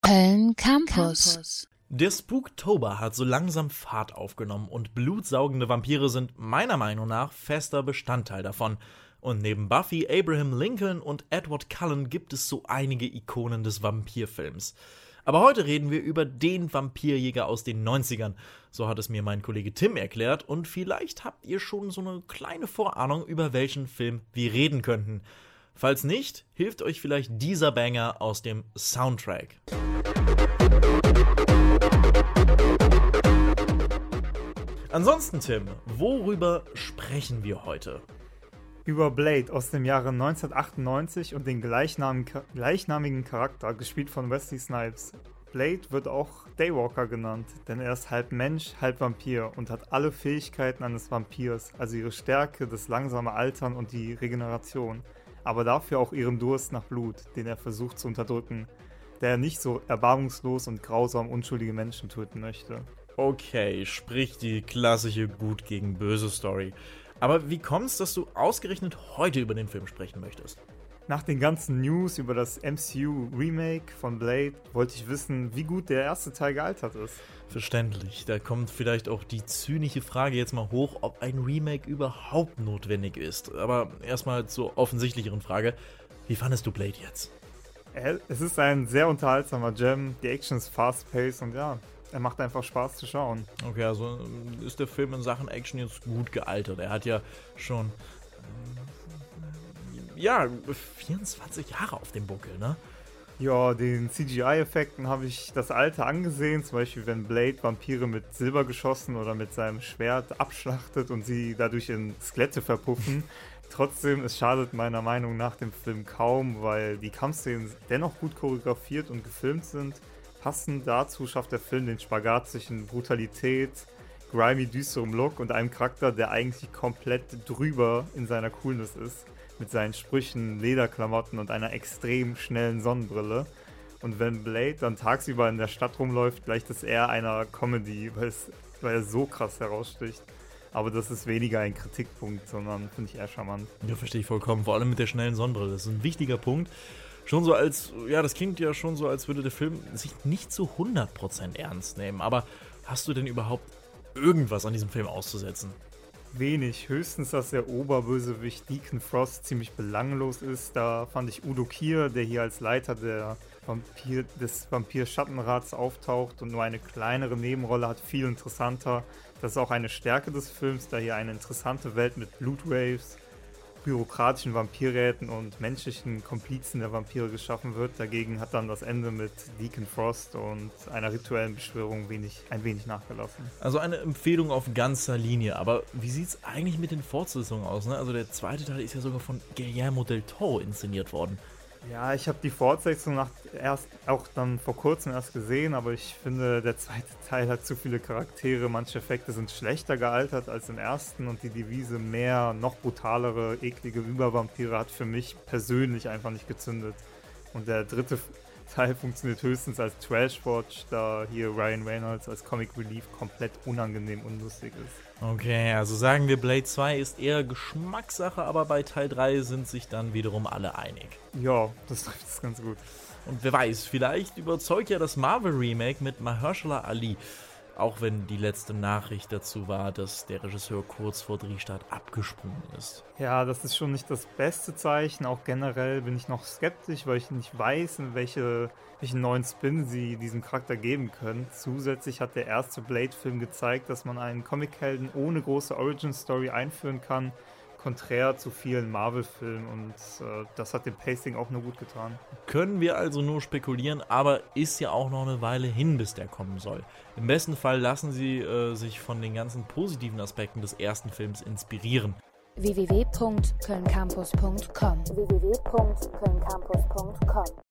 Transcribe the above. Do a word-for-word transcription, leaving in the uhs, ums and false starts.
Köln Campus. Der Spooktober hat so langsam Fahrt aufgenommen und blutsaugende Vampire sind meiner Meinung nach fester Bestandteil davon. Und neben Buffy, Abraham Lincoln und Edward Cullen gibt es so einige Ikonen des Vampirfilms. Aber heute reden wir über den Vampirjäger aus den neunzigern. So hat es mir mein Kollege Tim erklärt und vielleicht habt ihr schon so eine kleine Vorahnung, über welchen Film wir reden könnten. Falls nicht, hilft euch vielleicht dieser Banger aus dem Soundtrack. Ansonsten, Tim, worüber sprechen wir heute? Über Blade aus dem Jahre neunzehnhundertachtundneunzig und den gleichnamigen, gleichnamigen Charakter, gespielt von Wesley Snipes. Blade wird auch Daywalker genannt, denn er ist halb Mensch, halb Vampir und hat alle Fähigkeiten eines Vampirs, also ihre Stärke, das langsame Altern und die Regeneration, aber dafür auch ihren Durst nach Blut, den er versucht zu unterdrücken, da er nicht so erbarmungslos und grausam unschuldige Menschen töten möchte. Okay, sprich die klassische Gut gegen Böse Story. Aber wie kommt's, dass du ausgerechnet heute über den Film sprechen möchtest? Nach den ganzen News über das M C U-Remake von Blade wollte ich wissen, wie gut der erste Teil gealtert ist. Verständlich. Da kommt vielleicht auch die zynische Frage jetzt mal hoch, ob ein Remake überhaupt notwendig ist. Aber erstmal zur offensichtlicheren Frage. Wie fandest du Blade jetzt? Es ist ein sehr unterhaltsamer Gem. Die Action ist fast-paced und ja, er macht einfach Spaß zu schauen. Okay, also ist der Film in Sachen Action jetzt gut gealtert. Er hat ja schon ja, vierundzwanzig Jahre auf dem Buckel, ne? Ja, den C G I-Effekten habe ich das Alte angesehen, zum Beispiel wenn Blade Vampire mit Silbergeschossen oder mit seinem Schwert abschlachtet und sie dadurch in Skelette verpuffen. Trotzdem, es schadet meiner Meinung nach dem Film kaum, weil die Kampfszenen dennoch gut choreografiert und gefilmt sind. Passend dazu schafft der Film den Spagat zwischen Brutalität, grimy, düsterem Look und einem Charakter, der eigentlich komplett drüber in seiner Coolness ist. Mit seinen Sprüchen, Lederklamotten und einer extrem schnellen Sonnenbrille. Und wenn Blade dann tagsüber in der Stadt rumläuft, gleicht es eher einer Comedy, weil, es, weil er so krass heraussticht. Aber das ist weniger ein Kritikpunkt, sondern finde ich eher charmant. Ja, verstehe ich vollkommen. Vor allem mit der schnellen Sonnenbrille. Das ist ein wichtiger Punkt. Schon so als, ja, das klingt ja schon so, als würde der Film sich nicht zu hundert Prozent ernst nehmen. Aber hast du denn überhaupt irgendwas an diesem Film auszusetzen? Wenig, höchstens, dass der Oberbösewicht Deacon Frost ziemlich belanglos ist. Da fand ich Udo Kier, der hier als Leiter der Vampir, des Vampir-Schattenrats auftaucht und nur eine kleinere Nebenrolle hat, viel interessanter. Das ist auch eine Stärke des Films, da hier eine interessante Welt mit Blutwaves, bürokratischen Vampirräten und menschlichen Komplizen der Vampire geschaffen wird. Dagegen hat dann das Ende mit Deacon Frost und einer rituellen Beschwörung wenig, ein wenig nachgelassen. Also eine Empfehlung auf ganzer Linie, aber wie sieht's eigentlich mit den Fortsetzungen aus? Ne? Also der zweite Teil ist ja sogar von Guillermo del Toro inszeniert worden. Ja, ich habe die Fortsetzung nach erst auch dann vor kurzem erst gesehen, aber ich finde, der zweite Teil hat zu viele Charaktere, manche Effekte sind schlechter gealtert als im ersten und die Devise mehr, noch brutalere, eklige Übervampire hat für mich persönlich einfach nicht gezündet. Und der dritte Teil funktioniert höchstens als Trash-Watch, da hier Ryan Reynolds als Comic Relief komplett unangenehm unlustig ist. Okay, also sagen wir, Blade zwei ist eher Geschmackssache, aber bei Teil drei sind sich dann wiederum alle einig. Ja, das trifft es ganz gut. Und wer weiß, vielleicht überzeugt ja das Marvel-Remake mit Mahershala Ali. Auch wenn die letzte Nachricht dazu war, dass der Regisseur kurz vor Drehstart abgesprungen ist. Ja, das ist schon nicht das beste Zeichen. Auch generell bin ich noch skeptisch, weil ich nicht weiß, in welche, welchen neuen Spin sie diesem Charakter geben können. Zusätzlich hat der erste Blade-Film gezeigt, dass man einen Comichelden ohne große Origin-Story einführen kann, konträr zu vielen Marvel-Filmen, und äh, das hat dem Pacing auch nur gut getan. Können wir also nur spekulieren, aber ist ja auch noch eine Weile hin, bis der kommen soll. Im besten Fall lassen sie äh, sich von den ganzen positiven Aspekten des ersten Films inspirieren. w w w punkt köln campus punkt com w w w punkt köln campus punkt com